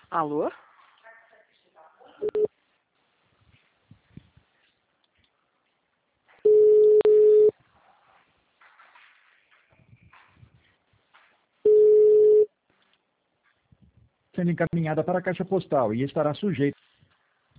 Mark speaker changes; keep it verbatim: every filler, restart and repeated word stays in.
Speaker 1: Alô?
Speaker 2: Sendo encaminhada para a caixa postal e estará sujeito